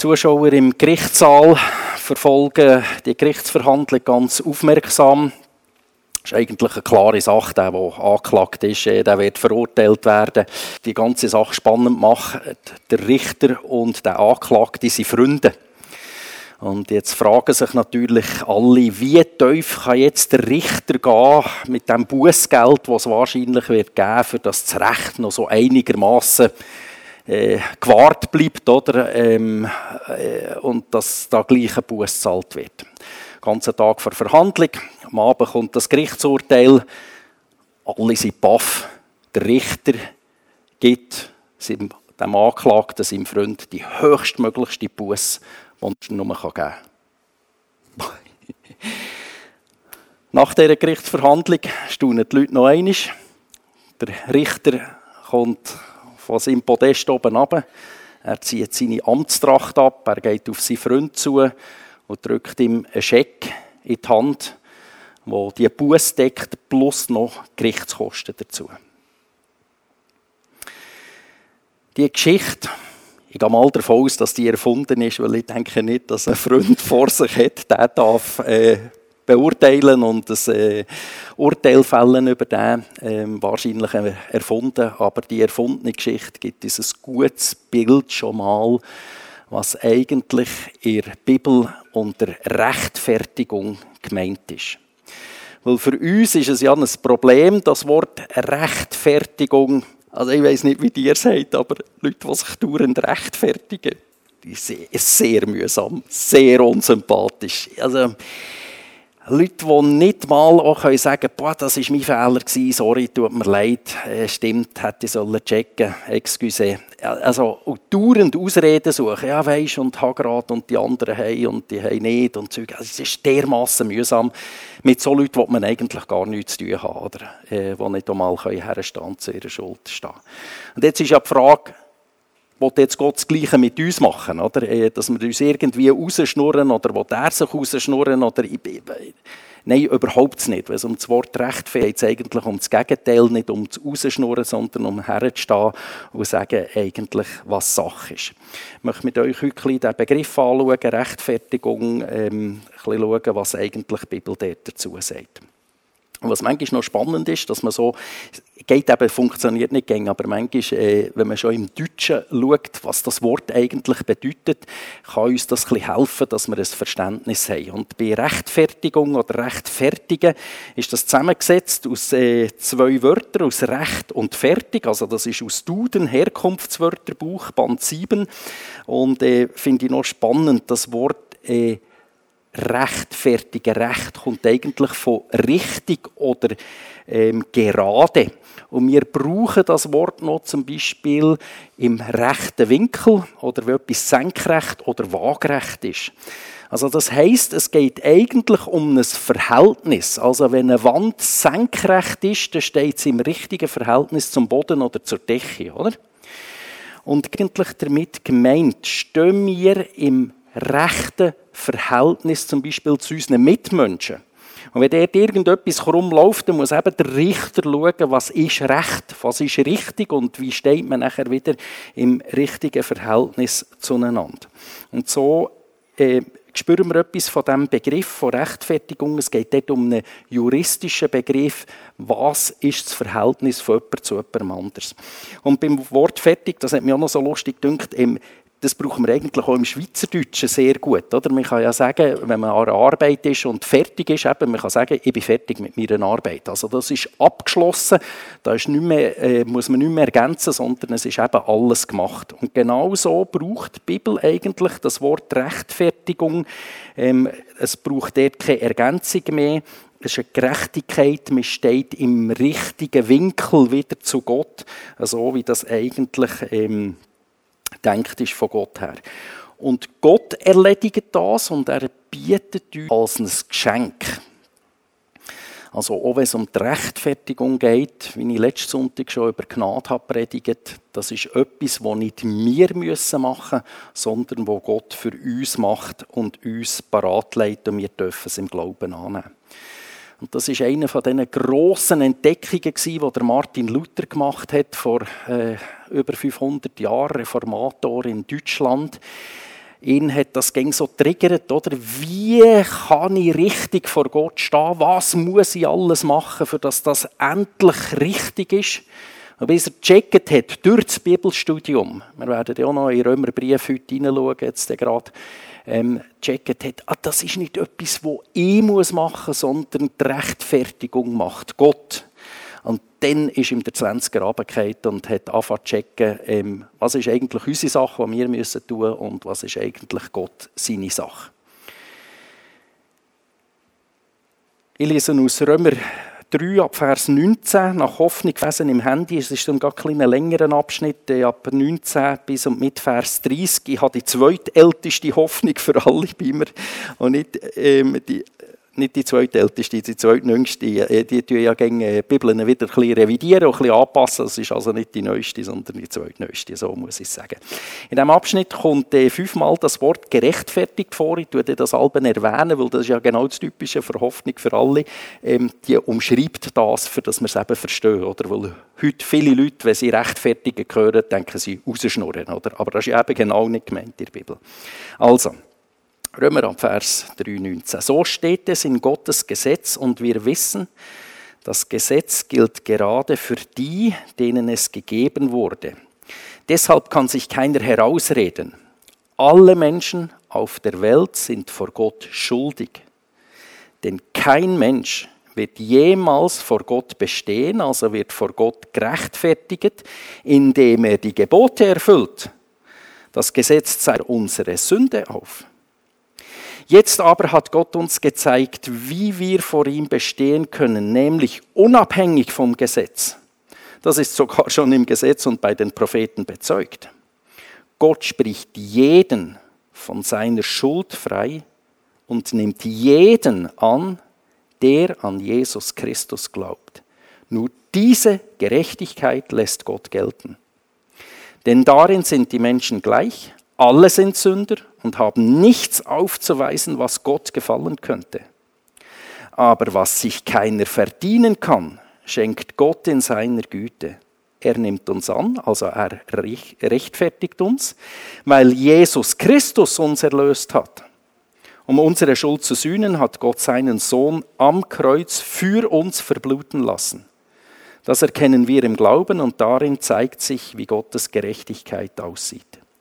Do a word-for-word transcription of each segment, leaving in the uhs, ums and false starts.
Zuschauer im Gerichtssaal verfolgen die Gerichtsverhandlung ganz aufmerksam. Das ist eigentlich eine klare Sache. Der, der angeklagt ist, der wird verurteilt werden. Die ganze Sache spannend macht, der Richter und der Anklagte sind Freunde. Und jetzt fragen sich natürlich alle, wie tief kann jetzt der Richter gehen mit dem Bußgeld, das es wahrscheinlich wird geben, für das das Recht noch so einigermaßen äh, gewahrt bleibt, oder? Ähm, äh, und dass da gleich ein Buß gezahlt wird. Den ganzen Tag vor Verhandlung, am Abend kommt das Gerichtsurteil, alle sind baff. Der Richter gibt dem Anklagten, seinem Freund, die höchstmöglichste Buß, die er nur geben kann. Nach dieser Gerichtsverhandlung staunen die Leute noch einmal. Der Richter kommt von seinem Podest oben runter. Er zieht seine Amtstracht ab, er geht auf seinen Freund zu und drückt ihm einen Scheck in die Hand, wo die Buß deckt, plus noch Gerichtskosten dazu. Die Geschichte, ich gehe mal davon aus, dass die erfunden ist, weil ich denke nicht, dass ein Freund vor sich hat, der darf äh, beurteilen und ein äh, Urteil fällen über den. Ähm, wahrscheinlich erfunden, aber die erfundene Geschichte gibt uns ein gutes Bild schon mal, was eigentlich in der Bibel unter Rechtfertigung gemeint ist. Weil für uns ist es ja ein Problem, das Wort Rechtfertigung. Also ich weiss nicht, wie ihr sagt, aber Leute, die sich dauernd rechtfertigen, die sind sehr mühsam, sehr unsympathisch. Also Leute, die nicht mal auch sagen können, boah, das war mein Fehler gewesen, sorry, tut mir leid, äh, stimmt, hätte ich sollen checken, excuse. Also und dauernd Ausreden suchen, ja weisst, und habe gerade und die anderen haben und die haben nicht und so. Also, es ist dermassen mühsam. Mit so Leuten will man eigentlich gar nichts zu tun haben, oder? Äh, die nicht einmal herstehen und zu ihrer Schuld stehen. Und jetzt ist ja die Frage, will jetzt Gott das Gleiche mit uns machen, oder? Äh, dass wir uns irgendwie rausschnurren oder will er sich rausschnurren oder... Nein, überhaupt nicht. Wenn es um das Wort Recht geht, geht es eigentlich um das Gegenteil, nicht um das Rausschnurren, sondern um herzustehen und sagen eigentlich, was Sache ist. Ich möchte mit euch heute den Begriff anschauen, Rechtfertigung, ähm, ein bisschen schauen, was eigentlich die Bibel dazu sagt. Und was manchmal noch spannend ist, dass man so, geht eben, funktioniert nicht gängig, aber manchmal, äh, wenn man schon im Deutschen schaut, was das Wort eigentlich bedeutet, kann uns das ein bisschen helfen, dass wir ein Verständnis haben. Und bei Rechtfertigung oder Rechtfertigen ist das zusammengesetzt aus äh, zwei Wörtern, aus Recht und Fertig. Also das ist aus Duden, Herkunftswörterbuch, Band sieben. Und äh, finde ich noch spannend, das Wort äh, rechtfertigen. Recht kommt eigentlich von richtig oder ähm, gerade. Und wir brauchen das Wort noch zum Beispiel im rechten Winkel oder wenn etwas senkrecht oder waagerecht ist. Also das heisst, es geht eigentlich um ein Verhältnis. Also wenn eine Wand senkrecht ist, dann steht sie im richtigen Verhältnis zum Boden oder zur Decke, oder? Und eigentlich damit gemeint, stehen wir im rechten Verhältnis zum Beispiel zu unseren Mitmenschen. Und wenn dort irgendetwas krumm läuft, dann muss eben der Richter schauen, was ist recht, was ist richtig und wie steht man nachher wieder im richtigen Verhältnis zueinander. Und so äh, spüren wir etwas von diesem Begriff von Rechtfertigung. Es geht dort um einen juristischen Begriff, was ist das Verhältnis von jemandem zu jemandem anders. Und beim Wort fertig, das hat mich auch noch so lustig gedacht, im Das brauchen wir eigentlich auch im Schweizerdeutschen sehr gut. Oder? Man kann ja sagen, wenn man an einer Arbeit ist und fertig ist, eben, man kann sagen, ich bin fertig mit meiner Arbeit. Also das ist abgeschlossen, da ist nicht mehr, äh, muss man nicht mehr ergänzen, sondern es ist eben alles gemacht. Und genau so braucht die Bibel eigentlich das Wort Rechtfertigung. Ähm, es braucht dort keine Ergänzung mehr. Es ist eine Gerechtigkeit, man steht im richtigen Winkel wieder zu Gott, so wie das eigentlich ähm, denkt ist von Gott her. Und Gott erledigt das und er bietet uns als ein Geschenk. Also auch wenn es um die Rechtfertigung geht, wie ich letzten Sonntag schon über Gnade habe predigt, das ist etwas, das nicht wir machen müssen, sondern was Gott für uns macht und uns parat legt und wir dürfen es im Glauben annehmen. Und das ist eine von diesen grossen Entdeckungen, die der Martin Luther gemacht hat vor äh, über fünfhundert Jahren, Reformator in Deutschland. ihn hat das gäng so triggert, oder? Wie kann ich richtig vor Gott stehen? Was muss ich alles machen, für dass das endlich richtig ist? Und bis er gecheckt hat, durch das Bibelstudium, wir werden ja auch noch in den Römerbrief heute hineinschauen, jetzt gerade, ähm, gecheckt hat, ah, das ist nicht etwas, das ich muss machen muss, sondern die Rechtfertigung macht Gott. Und dann ist ihm der Zwanziger runtergefallen und hat angefangen zu checken, ähm, was ist eigentlich unsere Sache, die wir müssen tun und was ist eigentlich Gott seine Sache. Ich lese aus Römer drei ab Vers neunzehn, nach Hoffnung gelesen im Handy. Es ist dann gar ein längerer Abschnitt, ab neunzehn bis und mit Vers dreißig. Ich habe die zweitälteste Hoffnung für alle bei mir und nicht ähm, die... Nicht die zweitälteste, die zweitjüngste. Die, die tun ja gerne die Bibeln wieder ein bisschen revidieren und ein bisschen anpassen. Das ist also nicht die neueste, sondern die zweitneueste, so muss ich sagen. In diesem Abschnitt kommt fünfmal das Wort gerechtfertigt vor. Ich tue das Alben erwähnen, weil das ist ja genau das Typische für Hoffnung für alle. Ähm, die umschreibt das, für das wir es eben verstehen. Oder? Weil heute viele Leute, wenn sie rechtfertigen hören, denken sie rausschnurren. Oder? Aber das ist eben genau nicht gemeint in der Bibel. Also, Römer ab Vers drei neunzehn. So steht es in Gottes Gesetz und wir wissen, das Gesetz gilt gerade für die, denen es gegeben wurde. Deshalb kann sich keiner herausreden. Alle Menschen auf der Welt sind vor Gott schuldig. Denn kein Mensch wird jemals vor Gott bestehen, also wird vor Gott gerechtfertigt, indem er die Gebote erfüllt. Das Gesetz zeigt unsere Sünde auf. Jetzt aber hat Gott uns gezeigt, wie wir vor ihm bestehen können, nämlich unabhängig vom Gesetz. Das ist sogar schon im Gesetz und bei den Propheten bezeugt. Gott spricht jeden von seiner Schuld frei und nimmt jeden an, der an Jesus Christus glaubt. Nur diese Gerechtigkeit lässt Gott gelten. Denn darin sind die Menschen gleich. Alle sind Sünder und haben nichts aufzuweisen, was Gott gefallen könnte. Aber was sich keiner verdienen kann, schenkt Gott in seiner Güte. Er nimmt uns an, also er rechtfertigt uns, weil Jesus Christus uns erlöst hat. Um unsere Schuld zu sühnen, hat Gott seinen Sohn am Kreuz für uns verbluten lassen. Das erkennen wir im Glauben und darin zeigt sich, wie Gottes Gerechtigkeit aussieht.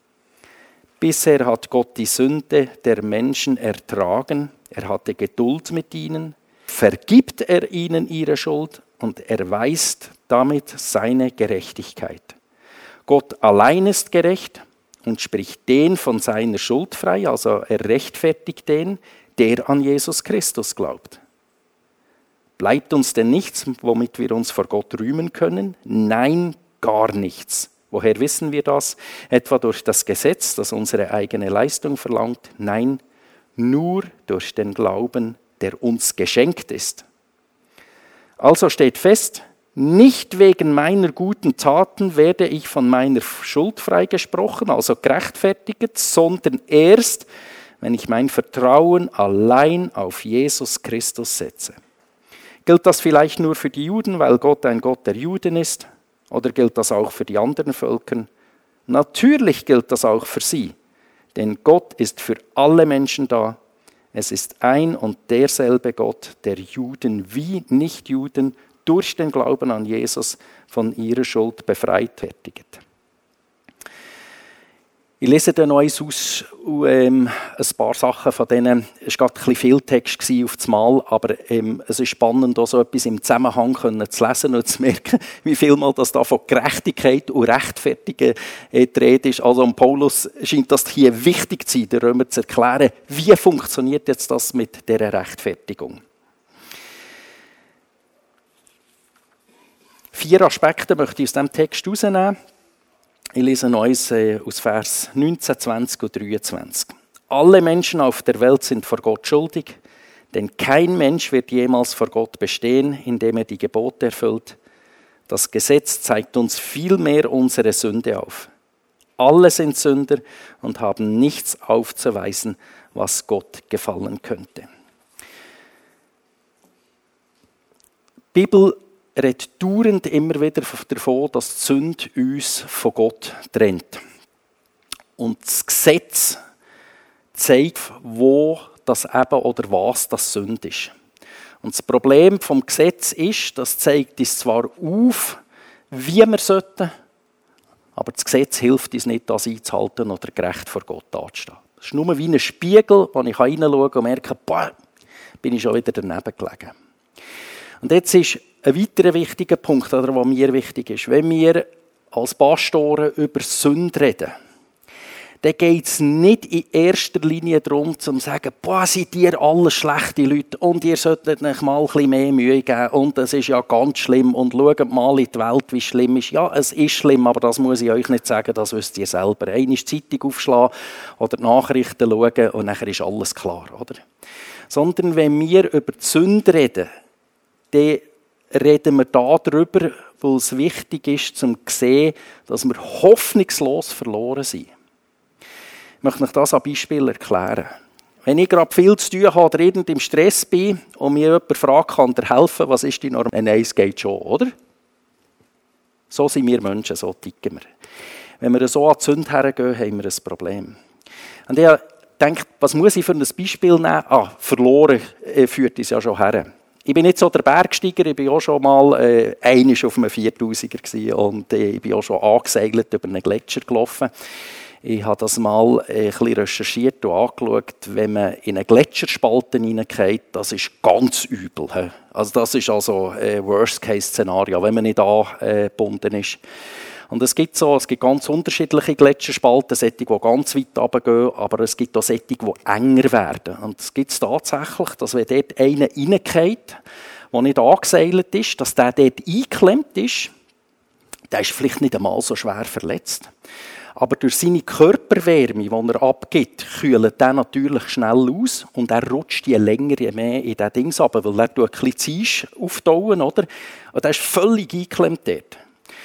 Bisher hat Gott die Sünde der Menschen ertragen, er hatte Geduld mit ihnen, vergibt er ihnen ihre Schuld und erweist damit seine Gerechtigkeit. Gott allein ist gerecht und spricht den von seiner Schuld frei, also er rechtfertigt den, der an Jesus Christus glaubt. Bleibt uns denn nichts, womit wir uns vor Gott rühmen können? Nein, gar nichts. Woher wissen wir das? Etwa durch das Gesetz, das unsere eigene Leistung verlangt? Nein, nur durch den Glauben, der uns geschenkt ist. Also steht fest, nicht wegen meiner guten Taten werde ich von meiner Schuld freigesprochen, also gerechtfertigt, sondern erst, wenn ich mein Vertrauen allein auf Jesus Christus setze. Gilt das vielleicht nur für die Juden, weil Gott ein Gott der Juden ist? Oder gilt das auch für die anderen Völker? Natürlich gilt das auch für sie, denn Gott ist für alle Menschen da. Es ist ein und derselbe Gott, der Juden wie Nichtjuden durch den Glauben an Jesus von ihrer Schuld befreit fertigt. Ich lese dann noch eins aus, ähm, ein paar Sachen von denen. Es war gerade ein bisschen viel Text auf das Mal, aber ähm, es ist spannend, auch so etwas im Zusammenhang können zu lesen und zu merken, wie viel mal das da von Gerechtigkeit und Rechtfertigen äh, die Rede ist. Also um Paulus scheint das hier wichtig zu sein, den Römer zu erklären, wie funktioniert jetzt das mit dieser Rechtfertigung. Vier Aspekte möchte ich aus diesem Text herausnehmen. Ich lese Neues aus Vers neunzehn, zwanzig und dreiundzwanzig. Alle Menschen auf der Welt sind vor Gott schuldig, denn kein Mensch wird jemals vor Gott bestehen, indem er die Gebote erfüllt. Das Gesetz zeigt uns vielmehr unsere Sünde auf. Alle sind Sünder und haben nichts aufzuweisen, was Gott gefallen könnte. Die Bibel redet dauernd immer wieder davon, dass die Sünde uns von Gott trennt. Und das Gesetz zeigt, wo das eben oder was das Sünde ist. Und das Problem vom Gesetz ist, das zeigt uns zwar auf, wie wir sollten, aber das Gesetz hilft uns nicht, das einzuhalten oder gerecht vor Gott dazustehen. Es ist nur wie ein Spiegel, wo ich hineinschauen kann und merke, boah, bin ich schon wieder daneben gelegen. Und jetzt ist ein weiterer wichtiger Punkt, der mir wichtig ist. Wenn wir als Pastoren über Sünde reden, dann geht es nicht in erster Linie darum, zu sagen, boah, seid ihr alle schlechte Leute und ihr solltet euch mal ein bisschen mehr Mühe geben und es ist ja ganz schlimm und schaut mal in die Welt, wie schlimm ist. Ja, es ist schlimm, aber das muss ich euch nicht sagen, das wisst ihr selber. Einmal die Zeitung aufschlagen oder die Nachrichten schauen und dann ist alles klar, oder? Sondern wenn wir über die Sünde reden, dann reden wir darüber, weil es wichtig ist, um zu sehen, dass wir hoffnungslos verloren sind. Ich möchte euch das an Beispiel erklären. Wenn ich gerade viel zu tun habe oder irgend im Stress bin und mir jemand fragt, kann dir helfen, was ist die Norm? Nein, es geht schon, oder? So sind wir Menschen, so ticken wir. Wenn wir so an die Sünde hergehen, haben wir ein Problem. Und ich denke, was muss ich für ein Beispiel nehmen? Ah, verloren äh, führt uns ja schon her. Ich bin nicht so der Bergsteiger, ich war auch schon mal äh, einmal auf einem viertausiger gewesen und äh, ich bin auch schon angesegelt über einen Gletscher gelaufen. Ich habe das mal ein bisschen recherchiert und angeschaut, wenn man in eine Gletscherspalte hineingeht, das ist ganz übel. Also das ist also ein Worst-Case-Szenario, wenn man nicht angebunden ist. Und es gibt so, es gibt ganz unterschiedliche Gletscherspalten, solche, die ganz weit runtergehen, aber es gibt auch solche, die enger werden. Und es gibt tatsächlich, dass wenn dort einer reingeht, der nicht angeseilt ist, dass der dort eingeklemmt ist, der ist vielleicht nicht einmal so schwer verletzt. Aber durch seine Körperwärme, die er abgibt, kühlt er natürlich schnell aus und er rutscht je länger, je mehr in diesen Dings runter, weil er ein bisschen Eis auftauen, oder? Und er ist völlig eingeklemmt dort.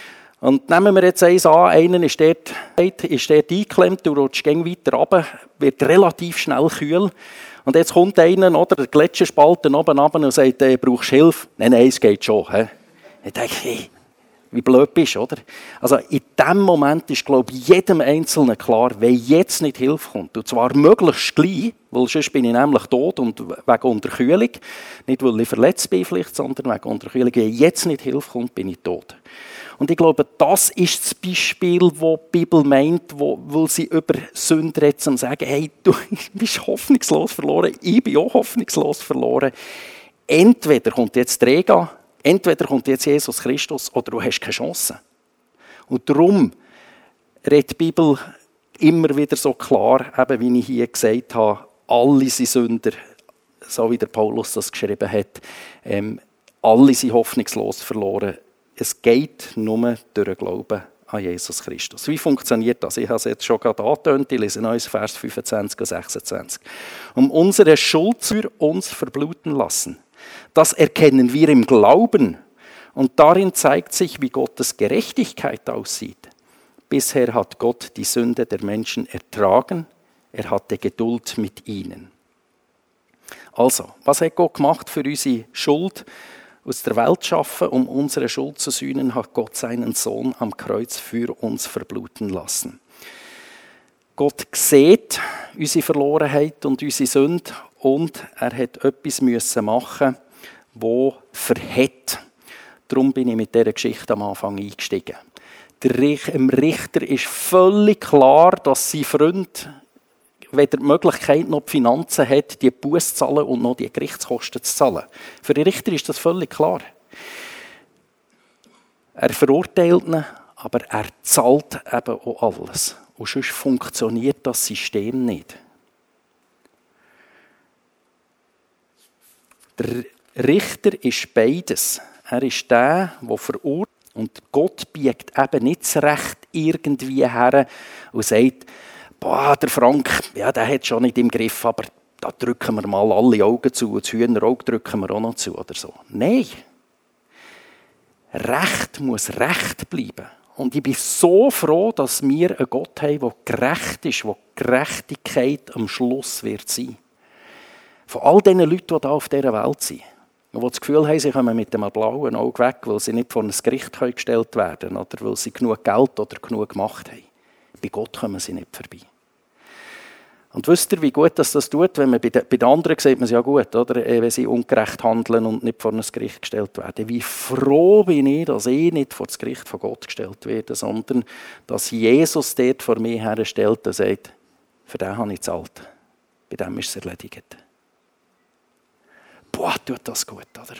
Und nehmen wir jetzt eins an, einer ist dort, ist dort eingeklemmt und rutscht weiter runter, wird relativ schnell kühl. Und jetzt kommt einer, oder, der Gletscherspalten oben runter und sagt, äh, brauchst du Hilfe? Nein, nein, es geht schon. He? Ich denke, hey, wie blöd bist, oder? Also in dem Moment ist, glaube ich, jedem Einzelnen klar, wenn jetzt nicht Hilfe kommt, und zwar möglichst gleich, weil sonst bin ich nämlich tot und wegen Unterkühlung, nicht weil ich verletzt bin vielleicht, sondern wegen Unterkühlung, wenn jetzt nicht Hilfe kommt, bin ich tot. Und ich glaube, das ist das Beispiel, das die Bibel meint, wo, weil sie über Sünde redet, um zu sagen, hey, du bist hoffnungslos verloren, ich bin auch hoffnungslos verloren. Entweder kommt jetzt der Rega, entweder kommt jetzt Jesus Christus oder du hast keine Chance. Und darum redet die Bibel immer wieder so klar, eben wie ich hier gesagt habe, alle sind Sünder, so wie der Paulus das geschrieben hat. Ähm, alle sind hoffnungslos verloren. Es geht nur durch den Glauben an Jesus Christus. Wie funktioniert das? Ich habe es jetzt schon gerade angetönt, ich lese neues Vers fünfundzwanzig und sechsundzwanzig. Um unsere Schuld für uns verbluten lassen. Das erkennen wir im Glauben. Und darin zeigt sich, wie Gottes Gerechtigkeit aussieht. Bisher hat Gott die Sünde der Menschen ertragen. Er hatte Geduld mit ihnen. Also, was hat Gott gemacht für unsere Schuld? Aus der Welt schaffen, um unsere Schuld zu sühnen, hat Gott seinen Sohn am Kreuz für uns verbluten lassen. Gott sieht unsere Verlorenheit und unsere Sünde und er hat etwas müssen machen, wo verhält. Darum bin ich mit dieser Geschichte am Anfang eingestiegen. Dem Richter ist völlig klar, dass sein Freund weder die Möglichkeit noch die Finanzen hat, die Buße zu zahlen und noch die Gerichtskosten zu zahlen. Für den Richter ist das völlig klar. Er verurteilt ihn, aber er zahlt eben auch alles. Und sonst funktioniert das System nicht. Der Richter ist beides. Er ist der, der verurteilt. Und Gott biegt eben nicht das Recht irgendwie her und sagt, boah, der Frank, ja, der hat es schon nicht im Griff, aber da drücken wir mal alle Augen zu und das Hühnerauge drücken wir auch noch zu oder so. Nein. Recht muss Recht bleiben. Und ich bin so froh, dass wir einen Gott haben, der gerecht ist, wo Gerechtigkeit am Schluss wird sein. Von all diesen Leuten, die hier auf dieser Welt sind, und die das Gefühl haben, sie kommen mit einem blauen Auge weg, weil sie nicht vor ein Gericht gestellt werden oder weil sie genug Geld oder genug Macht haben. Bei Gott kommen sie nicht vorbei. Und wisst ihr, wie gut das, das tut, wenn man bei den, bei den anderen sieht man es ja gut, oder? Wenn sie ungerecht handeln und nicht vor ein Gericht gestellt werden. Wie froh bin ich, dass ich nicht vor das Gericht von Gott gestellt werde, sondern dass Jesus dort vor mir herstellt und sagt, für den habe ich gezahlt. Bei dem ist es erledigt. Boah, tut das gut, oder?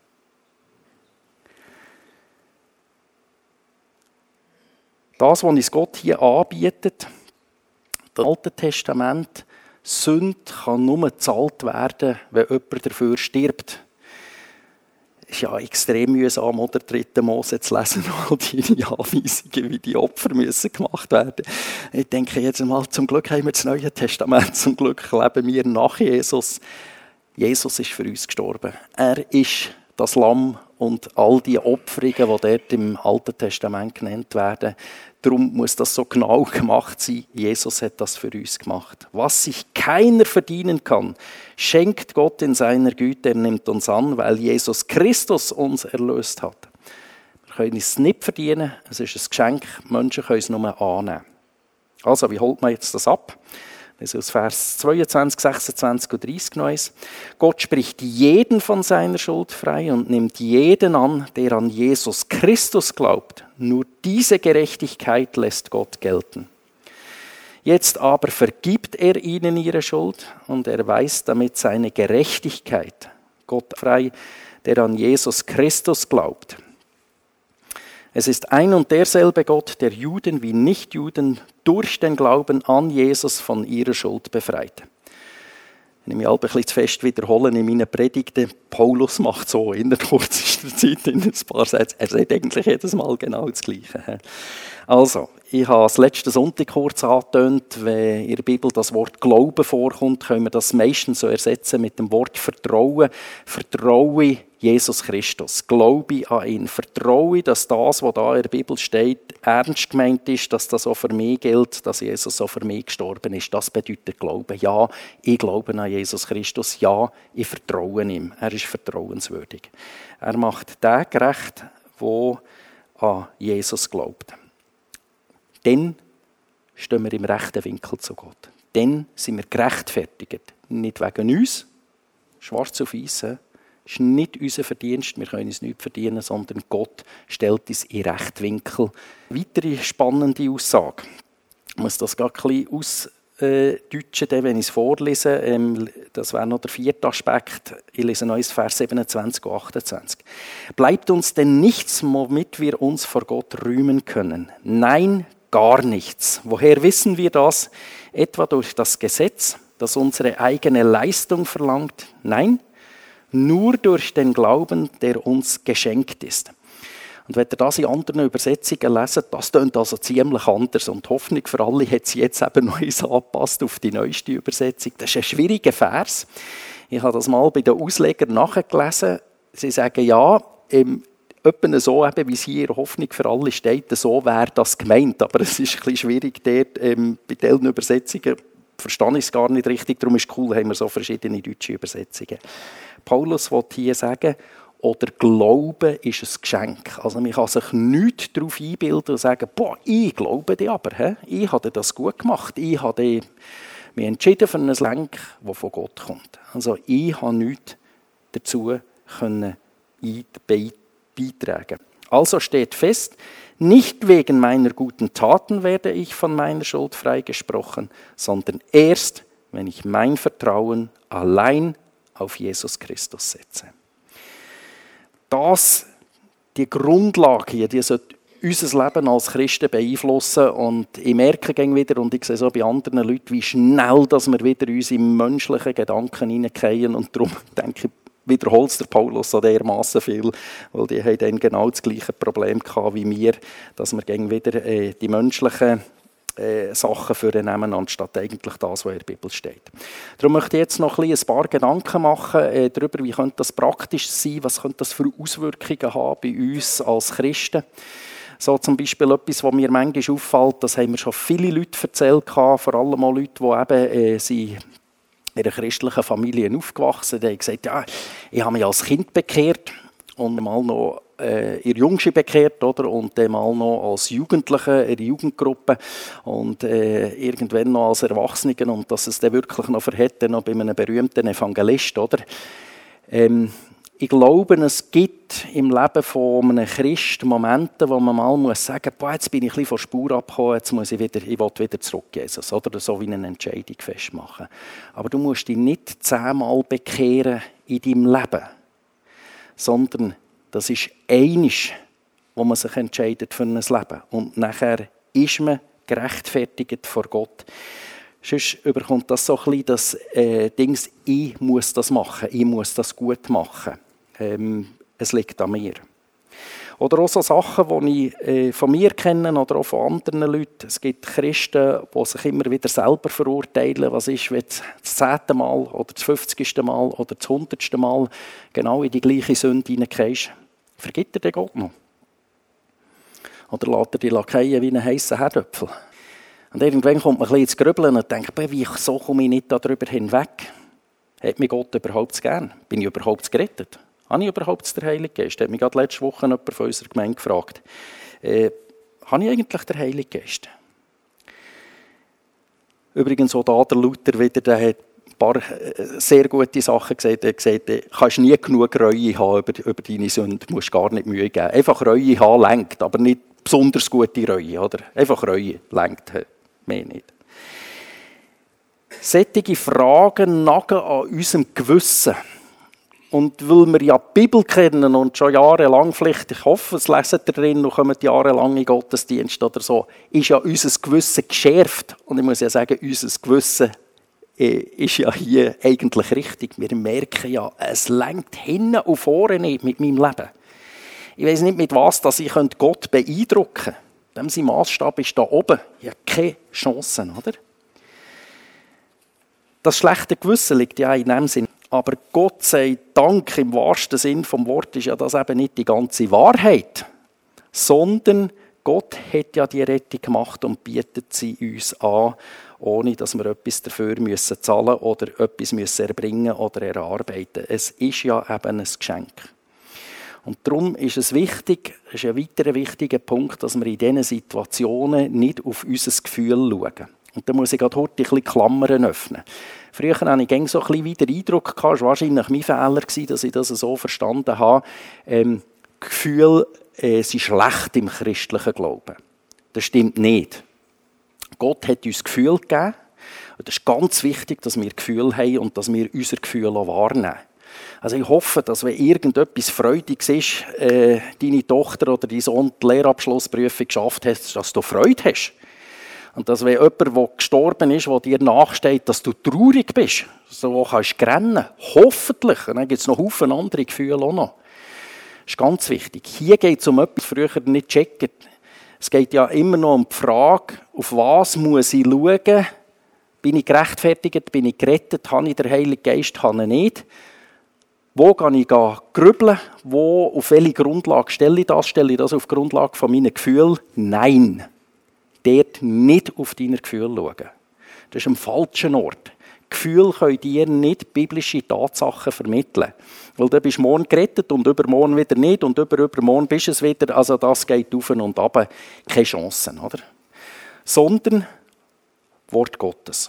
Das, was uns Gott hier anbietet, das Alte Testament, Sünde kann nur gezahlt werden, wenn jemand dafür stirbt. Es ist ja extrem mühsam, oder dritte Mose zu lesen, all die Anweisungen, wie die Opfer müssen gemacht werden. Ich denke jetzt einmal, zum Glück haben wir das Neue Testament, zum Glück leben wir nach Jesus. Jesus ist für uns gestorben. Er ist das Lamm und all die Opferungen, die dort im Alten Testament genannt werden. Darum muss das so genau gemacht sein. Jesus hat das für uns gemacht. Was sich keiner verdienen kann, schenkt Gott in seiner Güte. Er nimmt uns an, weil Jesus Christus uns erlöst hat. Wir können es nicht verdienen. Es ist ein Geschenk. Menschen können es nur annehmen. Also, wie holt man jetzt das ab? Das ist aus Vers zweiundzwanzig, sechsundzwanzig und dreißig Neues. Gott spricht jeden von seiner Schuld frei und nimmt jeden an, der an Jesus Christus glaubt. Nur diese Gerechtigkeit lässt Gott gelten. Jetzt aber vergibt er ihnen ihre Schuld und erweist damit seine Gerechtigkeit. Gott frei, der an Jesus Christus glaubt. Es ist ein und derselbe Gott, der Juden wie Nichtjuden durch den Glauben an Jesus von ihrer Schuld befreit. Wenn ich mich halb ein bisschen zu fest wiederhole in meinen Predigten, Paulus macht so in der kürzester Zeit in ein paar Sätzen. Er sagt eigentlich jedes Mal genau das Gleiche. Also, ich habe es letzten Sonntag kurz angetönt, wenn in der Bibel das Wort Glauben vorkommt, können wir das meistens so ersetzen mit dem Wort Vertrauen. Vertraue Jesus Christus. Glaube an ihn. Vertraue, dass das, was da in der Bibel steht, ernst gemeint ist, dass das auch für mich gilt, dass Jesus auch für mich gestorben ist. Das bedeutet Glauben. Ja, ich glaube an Jesus Christus. Ja, ich vertraue ihm. Er ist vertrauenswürdig. Er macht den gerecht, der an Jesus glaubt. Dann stehen wir im rechten Winkel zu Gott. Dann sind wir gerechtfertigt. Nicht wegen uns, schwarz auf weiß. Es ist nicht unser Verdienst, wir können es nicht verdienen, sondern Gott stellt uns in rechten Winkel. Weitere spannende Aussage. Ich muss das gar ein bisschen ausdeutschen, wenn ich es vorlese. Das wäre noch der vierte Aspekt. Ich lese noch Vers siebenundzwanzig und achtundzwanzig. Bleibt uns denn nichts, womit wir uns vor Gott rühmen können? Nein, gar nichts. Woher wissen wir das? Etwa durch das Gesetz, das unsere eigene Leistung verlangt? Nein, nur durch den Glauben, der uns geschenkt ist. Und wenn ihr das in anderen Übersetzungen lest, das klingt also ziemlich anders. Und die Hoffnung für alle hat sie jetzt eben noch angepasst auf die neueste Übersetzung. Das ist ein schwieriger Vers. Ich habe das mal bei den Auslegern nachgelesen. Sie sagen, ja, im Etwa so, eben, wie es hier in der Hoffnung für alle steht, so wäre das gemeint. Aber es ist ein bisschen schwierig, dort, ähm, bei diesen Übersetzungen verstehe ich es gar nicht richtig. Darum ist es cool, haben wir so verschiedene deutsche Übersetzungen. Paulus will hier sagen, oder Glaube ist ein Geschenk. Also man kann sich nichts darauf einbilden und sagen, boah, ich glaube dir aber, he? Ich habe das gut gemacht. Ich habe mich entschieden für ein Lenk, das von Gott kommt. Also ich habe nichts dazu können beitragen. beitragen. Also steht fest, nicht wegen meiner guten Taten werde ich von meiner Schuld freigesprochen, sondern erst, wenn ich mein Vertrauen allein auf Jesus Christus setze. Das, die Grundlage hier, die sollte unser Leben als Christen beeinflussen. Und ich merke immer wieder, und ich sehe so bei anderen Leuten, wie schnell dass wir wieder in unsere menschlichen Gedanken hineingehen. Und darum denke ich, wiederholt es der Paulus so dermassen viel, weil die haben dann genau das gleiche Problem gehabt wie wir, dass wir gegen wieder äh, die menschlichen äh, Sachen vornehmen, anstatt eigentlich das, was in der Bibel steht. Darum möchte ich jetzt noch ein, ein paar Gedanken machen äh, darüber, wie könnte das praktisch sein, was könnte das für Auswirkungen haben bei uns als Christen. So zum Beispiel etwas, was mir manchmal auffällt, das haben mir schon viele Leute erzählt, vor allem auch Leute, die eben äh, sie in einer christlichen Familie aufgewachsen. Die haben gesagt, ja, ich habe mich als Kind bekehrt und mal noch äh, in der Jungschi bekehrt, oder? Und dann mal noch als Jugendliche in der Jugendgruppe und äh, irgendwann noch als Erwachsene und dass es dann wirklich noch verhält, noch bei einem berühmten Evangelist, oder? Ähm, ich glaube, es gibt im Leben von einem Christen Momente, wo man mal muss sagen muss, jetzt bin ich ein bisschen von der Spur abgekommen, jetzt muss ich wieder, ich will wieder zurück, Jesus. Oder so wie eine Entscheidung festmachen. Aber du musst dich nicht zehnmal bekehren in deinem Leben, sondern das ist einiges, wo man sich entscheidet für ein Leben. Und nachher ist man gerechtfertigt vor Gott. Sonst überkommt das so ein bisschen das äh, Ding, ich muss das machen, ich muss das gut machen. Ähm, es liegt an mir. Oder auch so Sachen, die ich äh, von mir kenne oder auch von anderen Leuten. Es gibt Christen, die sich immer wieder selber verurteilen. Was ist, wenn du das zehnte Mal oder das fünfzigste Mal oder das hundertste Mal genau in die gleiche Sünde hineingehst? Vergibt er den Gott noch? Oder lässt er die Lakaien wie einen heissen Herdöpfel? Und irgendwann kommt man ein bisschen ins Grübeln und denkt, wie so komme ich nicht darüber hinweg? Hat mich Gott überhaupt gern? Bin ich überhaupt gerettet? Habe ich überhaupt den Heiligen Geist? Hat mich gerade letzte Woche jemand von unserer Gemeinde gefragt. Äh, habe ich eigentlich den Heiligen Geist? Übrigens auch da der Luther wieder, der hat ein paar sehr gute Sachen gesagt. Er hat gesagt, du kannst nie genug Reue haben über, über deine Sünde, du musst gar nicht Mühe geben. Einfach Reue haben lenkt, aber nicht besonders gute Reue. Oder? Einfach Reue lenkt, mehr nicht. Solche Fragen nagen an unserem Gewissen. Und weil wir ja die Bibel kennen und schon jahrelang, vielleicht, ich hoffe, es lesen ihr drin und kommen jahrelang in Gottesdienst oder so, ist ja unser Gewissen geschärft. Und ich muss ja sagen, unser Gewissen ist ja hier eigentlich richtig. Wir merken ja, es lenkt hinten und vorne nicht mit meinem Leben. Ich weiss nicht, mit was dass ich Gott beeindrucken könnte. Sein Massstab ist da oben. Ich habe keine Chancen, oder? Das schlechte Gewissen liegt ja in dem Sinn. Aber Gott sei Dank, im wahrsten Sinn vom Wort, ist ja das eben nicht die ganze Wahrheit, sondern Gott hat ja die Rettung gemacht und bietet sie uns an, ohne dass wir etwas dafür müssen zahlen oder etwas müssen erbringen oder erarbeiten. Es ist ja eben ein Geschenk. Und darum ist es wichtig, es ist ein weiterer wichtiger Punkt, dass wir in diesen Situationen nicht auf unser Gefühl schauen. Und da muss ich gerade heute ein bisschen Klammern öffnen. Früher hatte ich so ein bisschen wieder Eindruck, es war wahrscheinlich mein Fehler, dass ich das so verstanden habe, ähm, Gefühle äh, sind schlecht im christlichen Glauben. Das stimmt nicht. Gott hat uns Gefühle gegeben. Und es ist ganz wichtig, dass wir Gefühle haben und dass wir unsere Gefühle auch wahrnehmen. Also ich hoffe, dass wenn irgendetwas Freudiges ist, äh, deine Tochter oder dein Sohn die Lehrabschlussprüfung geschafft hat, dass du Freude hast. Und dass wenn jemand, der gestorben ist, der dir nachsteht, dass du traurig bist, so kannst du rennen. Hoffentlich. Und dann gibt es noch Haufen andere Gefühle auch noch. Das ist ganz wichtig. Hier geht es um etwas, früher nicht checken. Es geht ja immer noch um die Frage, auf was muss ich schauen? Bin ich gerechtfertigt? Bin ich gerettet? Habe ich den Heiligen Geist? Habe ich nicht? Wo kann ich grübeln? Wo, auf welche Grundlage stelle ich das? Stelle ich das auf Grundlage von meinen Gefühlen? Nein. Dort nicht auf deine Gefühle schauen. Das ist am falschen Ort. Gefühle können dir nicht biblische Tatsachen vermitteln. Weil du bist morgen gerettet und übermorgen wieder nicht und über übermorgen bist es wieder. Also das geht auf und ab. Keine Chancen, oder? Sondern Wort Gottes.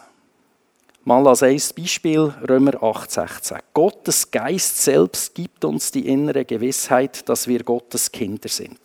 Mal als ein Beispiel Römer acht sechzehn. Gottes Geist selbst gibt uns die innere Gewissheit, dass wir Gottes Kinder sind.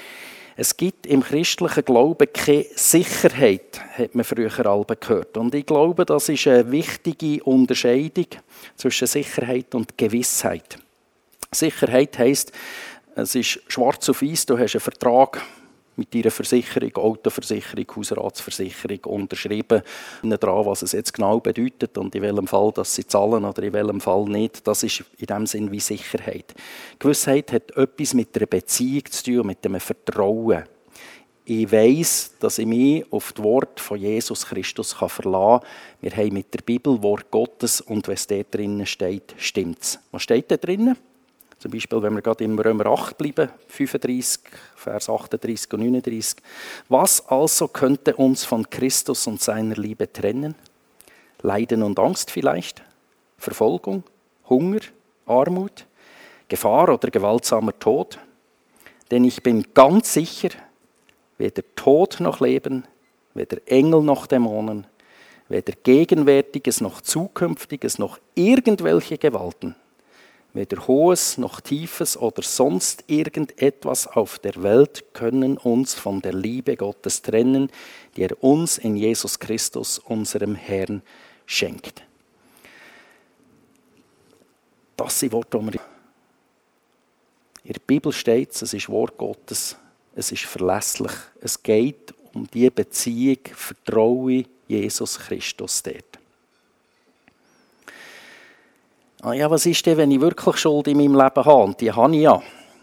Es gibt im christlichen Glauben keine Sicherheit, hat man früher alle gehört. Und ich glaube, das ist eine wichtige Unterscheidung zwischen Sicherheit und Gewissheit. Sicherheit heisst, es ist schwarz auf weiß, du hast einen Vertrag mit deiner Versicherung, Autoversicherung, Hausratsversicherung unterschrieben, dran, was es jetzt genau bedeutet und in welchem Fall dass sie zahlen oder in welchem Fall nicht. Das ist in dem Sinn wie Sicherheit. Gewissheit hat etwas mit einer Beziehung zu tun, mit einem Vertrauen. Ich weiss, dass ich mich auf das Wort von Jesus Christus verlassen kann. Wir haben mit der Bibel Wort Gottes und wenn es dort drinnen steht, stimmt es. Was steht da drinnen? Zum Beispiel, wenn wir gerade im Römer acht bleiben, fünfunddreißig, Vers achtunddreißig und neununddreißig. Was also könnte uns von Christus und seiner Liebe trennen? Leiden und Angst vielleicht? Verfolgung? Hunger? Armut? Gefahr oder gewaltsamer Tod? Denn ich bin ganz sicher, weder Tod noch Leben, weder Engel noch Dämonen, weder Gegenwärtiges noch Zukünftiges noch irgendwelche Gewalten, weder Hohes noch Tiefes oder sonst irgendetwas auf der Welt können uns von der Liebe Gottes trennen, die er uns in Jesus Christus, unserem Herrn, schenkt. Das sind Worte, die wir in der Bibel steht, es ist Wort Gottes, es ist verlässlich. Es geht um die Beziehung, Vertrauen Jesus Christus dort. Ah ja, was ist denn, wenn ich wirklich Schuld in meinem Leben habe? Und die habe ich ja.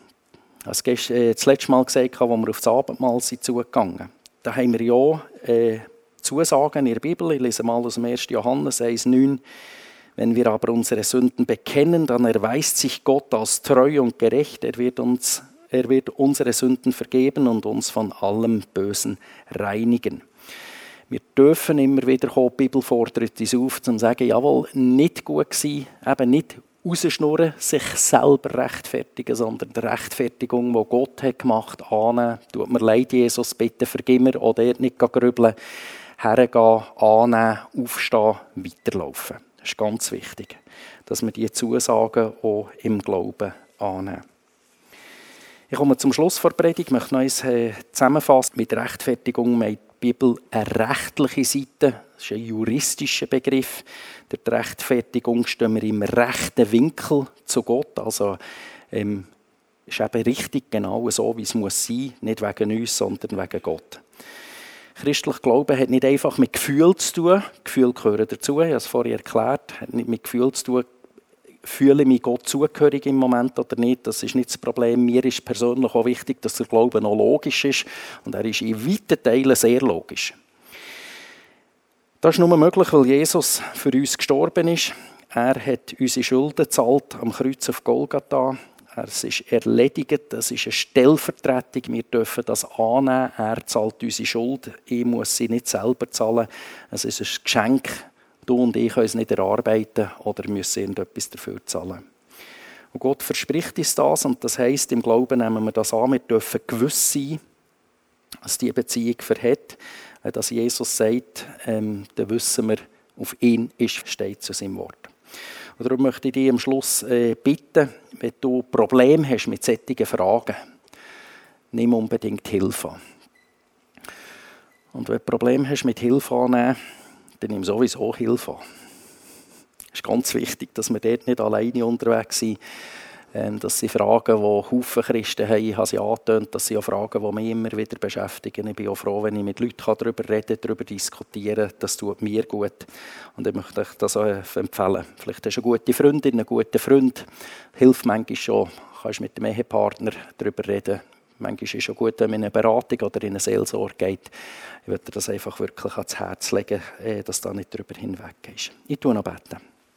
Das habe ich das letzte Mal gesagt, als wir auf das Abendmahl sind zugegangen sind. Da haben wir ja äh, Zusagen in der Bibel. Ich lese mal aus dem ersten Johannes eins neun. Wenn wir aber unsere Sünden bekennen, dann erweist sich Gott als treu und gerecht. Er wird, uns, er wird unsere Sünden vergeben und uns von allem Bösen reinigen. Wir dürfen immer wieder kommen, die Bibel fordert uns auf, um zu sagen, jawohl, nicht gut gewesen, eben nicht rausschnurren, sich selber rechtfertigen, sondern die Rechtfertigung, die Gott hat gemacht hat, annehmen. Tut mir leid, Jesus, bitte vergib mir, oder nicht grübeln, hergehen, annehmen, aufstehen, weiterlaufen. Das ist ganz wichtig, dass wir diese Zusagen auch im Glauben annehmen. Ich komme zum Schluss der Predigt. Ich möchte noch eins zusammenfassen. Mit Rechtfertigung meint die Bibel eine rechtliche Seite. Das ist ein juristischer Begriff. Durch die Rechtfertigung stehen wir im rechten Winkel zu Gott. Also ähm, ist eben richtig, genau so, wie es muss sein. Nicht wegen uns, sondern wegen Gott. Christlich Glauben hat nicht einfach mit Gefühl zu tun. Gefühle gehören dazu, ich habe es vorhin erklärt. Hat nicht mit Gefühl zu tun, fühle ich mich Gott zugehörig im Moment oder nicht. Das ist nicht das Problem. Mir ist persönlich auch wichtig, dass der Glaube noch logisch ist. Und er ist in weiten Teilen sehr logisch. Das ist nur möglich, weil Jesus für uns gestorben ist. Er hat unsere Schulden gezahlt am Kreuz auf Golgatha. Es ist erledigt, das ist eine Stellvertretung, wir dürfen das annehmen, er zahlt unsere Schuld, ich muss sie nicht selber zahlen, es ist ein Geschenk, du und ich können es nicht erarbeiten oder müssen irgendetwas dafür zahlen. Und Gott verspricht uns das und das heisst, im Glauben nehmen wir das an, wir dürfen gewiss sein, dass diese Beziehung verhält, dass Jesus sagt, ähm, dann wissen wir, auf ihn ist, steht zu seinem Wort. Und darum möchte ich dich am Schluss äh, bitten, wenn du Probleme hast mit solchen Fragen, nimm unbedingt Hilfe an. Und wenn du Probleme hast mit Hilfe annehmen, dann nimm sowieso Hilfe an. Es ist ganz wichtig, dass wir dort nicht alleine unterwegs sind. Ähm, das sind Fragen, die Haufen Christen haben. Ich habe sie angetönt, das sind auch Fragen, die mich immer wieder beschäftigen. Ich bin auch froh, wenn ich mit Leuten darüber reden kann, darüber diskutieren kann. Das tut mir gut. Und ich möchte euch das auch empfehlen. Vielleicht hast du eine gute Freundin, einen guten Freund. Hilft manchmal schon. Du kannst mit dem Ehepartner darüber reden. Manchmal ist es schon gut, wenn man in eine Beratung oder in eine Seelsorge geht. Ich würde dir das einfach wirklich ans Herz legen, dass da nicht darüber hinweg ist. Ich tue noch beten.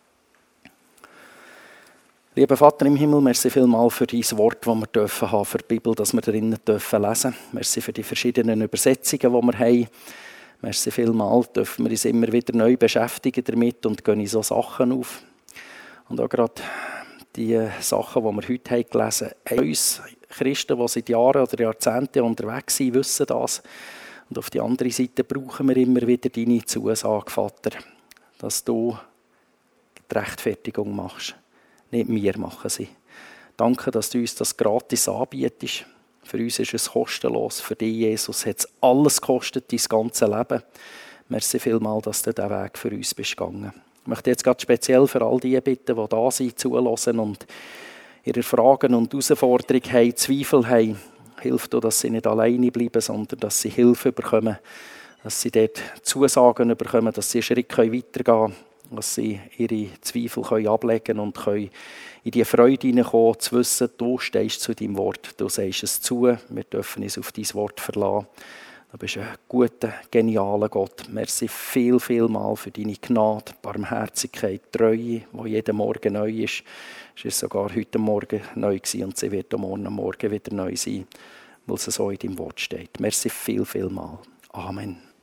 Lieber Vater im Himmel, merci vielmals für dein Wort, das wir dürfen haben, für die Bibel, dass wir drinnen dürfen lesen. Merci für die verschiedenen Übersetzungen, die wir haben. Merci vielmals, dürfen wir uns immer wieder neu beschäftigen damit und gehen in so Sachen auf. Und auch gerade die Sachen, die wir heute haben gelesen haben. Uns Christen, die seit Jahren oder Jahrzehnten unterwegs sind, wissen das. Und auf der anderen Seite brauchen wir immer wieder deine Zusage, Vater, dass du die Rechtfertigung machst. Nicht wir machen sie. Danke, dass du uns das gratis anbietest. Für uns ist es kostenlos. Für dich, Jesus, hat es alles gekostet, dein ganzes Leben. Merci vielmals, dass du diesen Weg für uns bist gegangen. Ich möchte jetzt ganz speziell für all die bitten, die da sind, zuhören und ihre Fragen und Herausforderungen haben, Zweifel haben. Hilf dir, dass sie nicht alleine bleiben, sondern dass sie Hilfe bekommen, dass sie dort Zusagen bekommen, dass sie einen Schritt weitergehen können, dass sie ihre Zweifel ablegen können und können in die Freude hineinkommen, zu wissen, du stehst zu deinem Wort, du sagst es zu, wir dürfen uns auf dein Wort verlassen. Du bist ein guter, genialer Gott. Merci viel, viel mal für deine Gnade, Barmherzigkeit, Treue, die jeden Morgen neu ist. Es war sogar heute Morgen neu gewesen und sie wird am Morgen, Morgen wieder neu sein, weil es so in deinem Wort steht. Merci viel, viel mal. Amen.